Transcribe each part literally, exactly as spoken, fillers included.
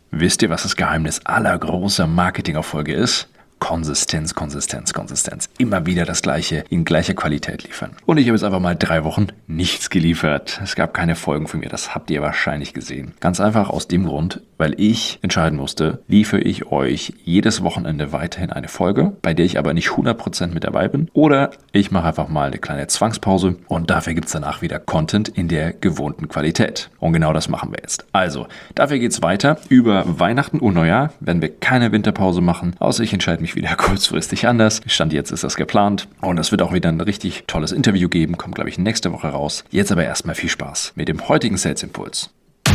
Wisst ihr, was das Geheimnis aller großer Marketingerfolge ist? Konsistenz, Konsistenz, Konsistenz. Immer wieder das Gleiche in gleicher Qualität liefern. Und ich habe jetzt einfach mal drei Wochen nichts geliefert. Es gab keine Folgen von mir, das habt ihr wahrscheinlich gesehen. Ganz einfach aus dem Grund, weil ich entscheiden musste, liefere ich euch jedes Wochenende weiterhin eine Folge, bei der ich aber nicht hundert Prozent mit dabei bin. Oder ich mache einfach mal eine kleine Zwangspause und dafür gibt es danach wieder Content in der gewohnten Qualität. Und genau das machen wir jetzt. Also, dafür geht es weiter. Über Weihnachten und Neujahr werden wir keine Winterpause machen, außer ich entscheide mich wieder kurzfristig anders. Stand jetzt ist das geplant. Und es wird auch wieder ein richtig tolles Interview geben. Kommt, glaube ich, nächste Woche raus. Jetzt aber erstmal viel Spaß mit dem heutigen Sales Impuls.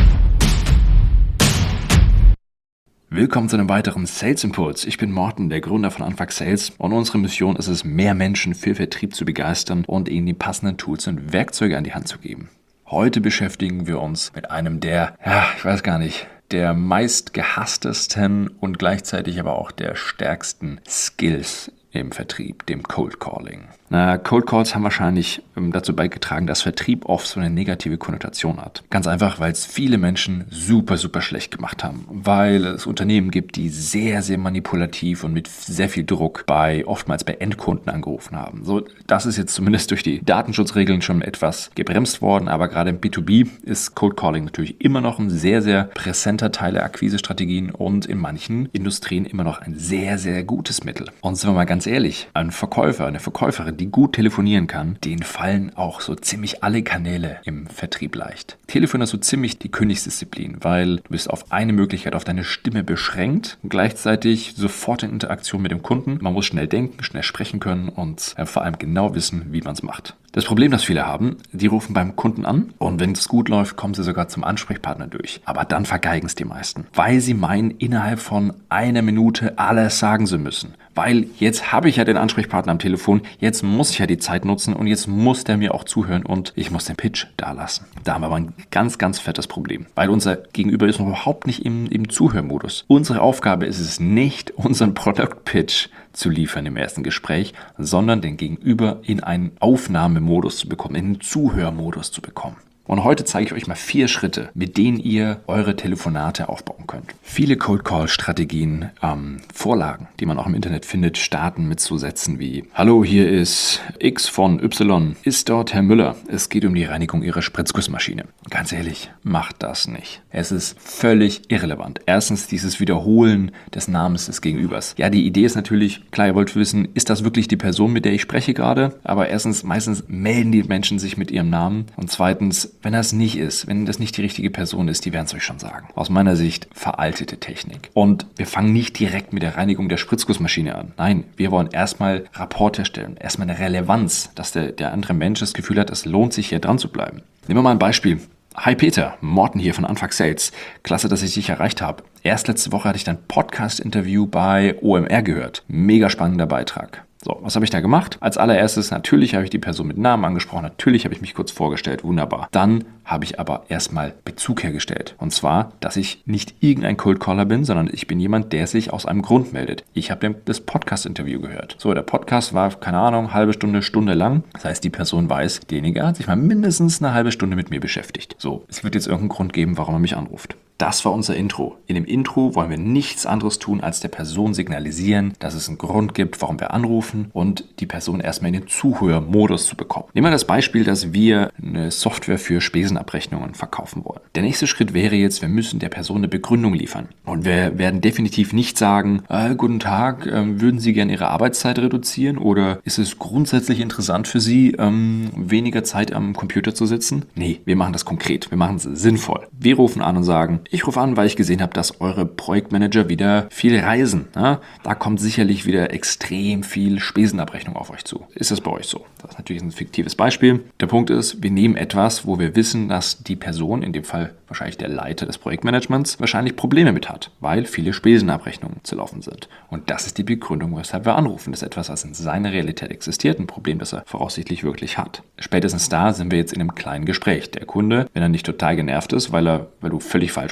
Willkommen zu einem weiteren Sales Impuls. Ich bin Morten, der Gründer von Anfang Sales. Und unsere Mission ist es, mehr Menschen für Vertrieb zu begeistern und ihnen die passenden Tools und Werkzeuge an die Hand zu geben. Heute beschäftigen wir uns mit einem der, ja, ich weiß gar nicht, der meist gehasstesten und gleichzeitig aber auch der stärksten Skills im Vertrieb, dem Cold Calling. Na, Cold Calls haben wahrscheinlich ähm, dazu beigetragen, dass Vertrieb oft so eine negative Konnotation hat. Ganz einfach, weil es viele Menschen super, super schlecht gemacht haben. Weil es Unternehmen gibt, die sehr, sehr manipulativ und mit sehr viel Druck bei, oftmals bei Endkunden angerufen haben. So, das ist jetzt zumindest durch die Datenschutzregeln schon etwas gebremst worden, aber gerade im B zwei B ist Cold Calling natürlich immer noch ein sehr, sehr präsenter Teil der Akquisestrategien und in manchen Industrien immer noch ein sehr, sehr gutes Mittel. Und sind wir mal ganz ehrlich, ein Verkäufer, eine Verkäuferin, die gut telefonieren kann, denen fallen auch so ziemlich alle Kanäle im Vertrieb leicht. Telefon ist so ziemlich die Königsdisziplin, weil du bist auf eine Möglichkeit, auf deine Stimme beschränkt und gleichzeitig sofort in Interaktion mit dem Kunden. Man muss schnell denken, schnell sprechen können und äh, vor allem genau wissen, wie man es macht. Das Problem, das viele haben, die rufen beim Kunden an und wenn es gut läuft, kommen sie sogar zum Ansprechpartner durch. Aber dann vergeigen es die meisten, weil sie meinen, innerhalb von einer Minute alles sagen zu müssen. Weil jetzt habe ich ja den Ansprechpartner am Telefon, jetzt muss ich ja die Zeit nutzen und jetzt muss der mir auch zuhören und ich muss den Pitch da lassen. Da haben wir aber ein ganz, ganz fettes Problem, weil unser Gegenüber ist noch überhaupt nicht im, im Zuhörmodus. Unsere Aufgabe ist es nicht, unseren Product-Pitch zu liefern im ersten Gespräch, sondern den Gegenüber in einen Aufnahmemodus zu bekommen, in einen Zuhörmodus zu bekommen. Und heute zeige ich euch mal vier Schritte, mit denen ihr eure Telefonate aufbauen könnt. Viele Cold-Call-Strategien, ähm, Vorlagen, die man auch im Internet findet, starten mit so Sätzen wie: Hallo, hier ist X von Y. Ist dort Herr Müller? Es geht um die Reinigung Ihrer Spritzgussmaschine. Ganz ehrlich, macht das nicht. Es ist völlig irrelevant. Erstens dieses Wiederholen des Namens des Gegenübers. Ja, die Idee ist natürlich, klar, ihr wollt wissen, ist das wirklich die Person, mit der ich spreche gerade? Aber erstens, meistens melden die Menschen sich mit ihrem Namen. Und zweitens, wenn das nicht ist, wenn das nicht die richtige Person ist, die werden es euch schon sagen. Aus meiner Sicht veraltete Technik. Und wir fangen nicht direkt mit der Reinigung der Spritzgussmaschine an. Nein, wir wollen erstmal Rapport herstellen, erstmal eine Relevanz, dass der, der andere Mensch das Gefühl hat, es lohnt sich hier dran zu bleiben. Nehmen wir mal ein Beispiel. Hi Peter, Morten hier von Anfang Sales. Klasse, dass ich dich erreicht habe. Erst letzte Woche hatte ich dein Podcast-Interview bei O M R gehört. Mega spannender Beitrag. So, was habe ich da gemacht? Als allererstes, natürlich habe ich die Person mit Namen angesprochen, natürlich habe ich mich kurz vorgestellt, wunderbar. Dann habe ich aber erstmal Bezug hergestellt. Und zwar, dass ich nicht irgendein Cold Caller bin, sondern ich bin jemand, der sich aus einem Grund meldet. Ich habe das Podcast-Interview gehört. So, der Podcast war, keine Ahnung, halbe Stunde, Stunde lang. Das heißt, die Person weiß, derjenige hat sich mal mindestens eine halbe Stunde mit mir beschäftigt. So, es wird jetzt irgendeinen Grund geben, warum er mich anruft. Das war unser Intro. In dem Intro wollen wir nichts anderes tun, als der Person signalisieren, dass es einen Grund gibt, warum wir anrufen und die Person erstmal in den Zuhörmodus zu bekommen. Nehmen wir das Beispiel, dass wir eine Software für Spesenabrechnungen verkaufen wollen. Der nächste Schritt wäre jetzt, wir müssen der Person eine Begründung liefern. Und wir werden definitiv nicht sagen, äh, guten Tag, äh, würden Sie gerne Ihre Arbeitszeit reduzieren oder ist es grundsätzlich interessant für Sie, ähm, weniger Zeit am Computer zu sitzen? Nee, wir machen das konkret, wir machen es sinnvoll. Wir rufen an und sagen, ich rufe an, weil ich gesehen habe, dass eure Projektmanager wieder viel reisen. Ja? Da kommt sicherlich wieder extrem viel Spesenabrechnung auf euch zu. Ist das bei euch so? Das ist natürlich ein fiktives Beispiel. Der Punkt ist, wir nehmen etwas, wo wir wissen, dass die Person, in dem Fall wahrscheinlich der Leiter des Projektmanagements, wahrscheinlich Probleme mit hat, weil viele Spesenabrechnungen zu laufen sind. Und das ist die Begründung, weshalb wir anrufen. Das ist etwas, was in seiner Realität existiert, ein Problem, das er voraussichtlich wirklich hat. Spätestens da sind wir jetzt in einem kleinen Gespräch. Der Kunde, wenn er nicht total genervt ist, weil er, weil du völlig falsch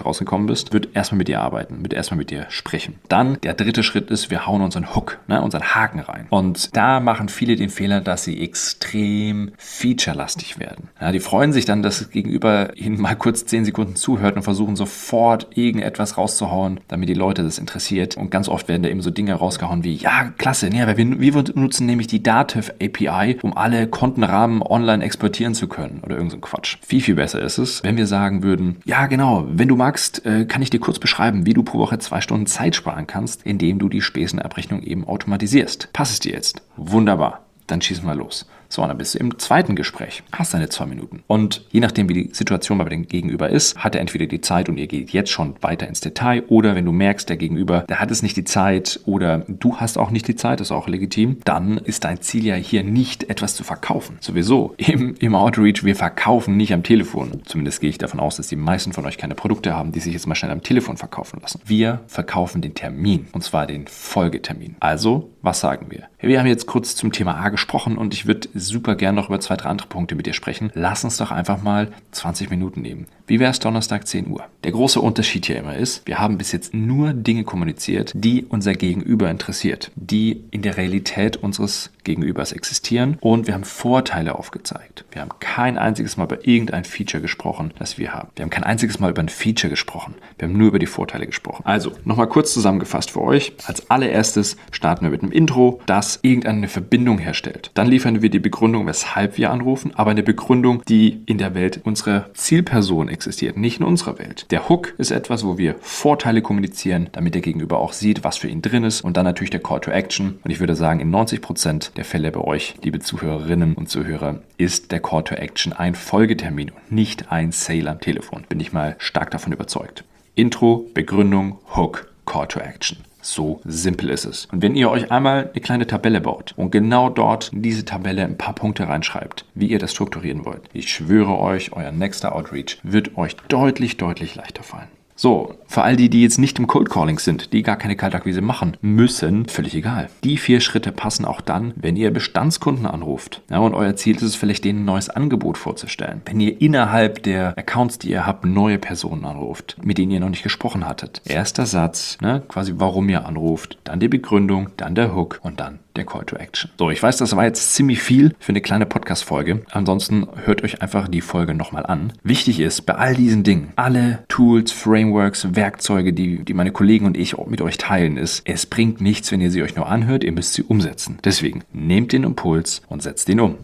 falsch rausgekommen bist, wird erstmal mit dir arbeiten, wird erstmal mit dir sprechen. Dann der dritte Schritt ist, wir hauen unseren Hook, ne, unseren Haken rein. Und da machen viele den Fehler, dass sie extrem featurelastig werden. Ja, die freuen sich dann, dass das Gegenüber ihnen mal kurz zehn Sekunden zuhört und versuchen sofort irgendetwas rauszuhauen, damit die Leute das interessiert. Und ganz oft werden da eben so Dinge rausgehauen wie, ja, klasse, ne, weil wir, wir nutzen nämlich die Dativ A P I, um alle Kontenrahmen online exportieren zu können oder irgend so ein Quatsch. Viel, viel besser ist es, wenn wir sagen würden, ja genau, wenn du magst, äh, kann ich dir kurz beschreiben, wie du pro Woche zwei Stunden Zeit sparen kannst, indem du die Spesenabrechnung eben automatisierst. Passt es dir jetzt? Wunderbar. Dann schießen wir los. So, und dann bist du im zweiten Gespräch. Hast deine zwei Minuten. Und je nachdem, wie die Situation bei dem Gegenüber ist, hat er entweder die Zeit und ihr geht jetzt schon weiter ins Detail, oder wenn du merkst, der Gegenüber, der hat es nicht die Zeit oder du hast auch nicht die Zeit, ist auch legitim, dann ist dein Ziel ja hier nicht, etwas zu verkaufen. Sowieso, im, im Outreach, wir verkaufen nicht am Telefon. Zumindest gehe ich davon aus, dass die meisten von euch keine Produkte haben, die sich jetzt mal schnell am Telefon verkaufen lassen. Wir verkaufen den Termin, und zwar den Folgetermin. Also, was sagen wir? Wir haben jetzt kurz zum Thema A gesprochen und ich würde super gerne noch über zwei, drei andere Punkte mit dir sprechen. Lass uns doch einfach mal zwanzig Minuten nehmen. Wie wäre es Donnerstag zehn Uhr? Der große Unterschied hier immer ist, wir haben bis jetzt nur Dinge kommuniziert, die unser Gegenüber interessiert, die in der Realität unseres Gegenübers existieren, und wir haben Vorteile aufgezeigt. Wir haben kein einziges Mal über irgendein Feature gesprochen, das wir haben. Wir haben kein einziges Mal über ein Feature gesprochen. Wir haben nur über die Vorteile gesprochen. Also, nochmal kurz zusammengefasst für euch. Als allererstes starten wir mit einem Intro, das irgendeine Verbindung herstellt. Dann liefern wir die Begründung, weshalb wir anrufen, aber eine Begründung, die in der Welt unserer Zielperson existiert, nicht in unserer Welt. Der Hook ist etwas, wo wir Vorteile kommunizieren, damit der Gegenüber auch sieht, was für ihn drin ist, und dann natürlich der Call to Action. Und ich würde sagen, in neunzig Prozent der Fälle bei euch, liebe Zuhörerinnen und Zuhörer, ist der Call to Action ein Folgetermin und nicht ein Sale am Telefon. Bin ich mal stark davon überzeugt. Intro, Begründung, Hook, Call to Action. So simpel ist es. Und wenn ihr euch einmal eine kleine Tabelle baut und genau dort in diese Tabelle ein paar Punkte reinschreibt, wie ihr das strukturieren wollt, ich schwöre euch, euer nächster Outreach wird euch deutlich, deutlich leichter fallen. So, für all die, die jetzt nicht im Cold Calling sind, die gar keine Kaltakquise machen müssen, völlig egal. Die vier Schritte passen auch dann, wenn ihr Bestandskunden anruft. Ja, und euer Ziel ist es vielleicht, denen ein neues Angebot vorzustellen. Wenn ihr innerhalb der Accounts, die ihr habt, neue Personen anruft, mit denen ihr noch nicht gesprochen hattet. Erster Satz, ne, quasi warum ihr anruft, dann die Begründung, dann der Hook und dann der Call to Action. So, ich weiß, das war jetzt ziemlich viel für eine kleine Podcast-Folge. Ansonsten hört euch einfach die Folge nochmal an. Wichtig ist, bei all diesen Dingen, alle Tools, Frameworks, Werkzeuge, die, die meine Kollegen und ich mit euch teilen, ist, es bringt nichts, wenn ihr sie euch nur anhört, ihr müsst sie umsetzen. Deswegen, nehmt den Impuls und setzt ihn um.